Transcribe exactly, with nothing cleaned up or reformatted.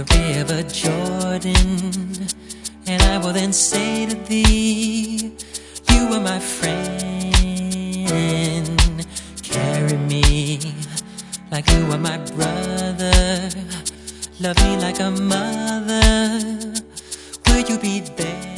the river Jordan, and I will then say to thee, you are my friend. Carry me like you are my brother. Love me like a mother. Will you be there?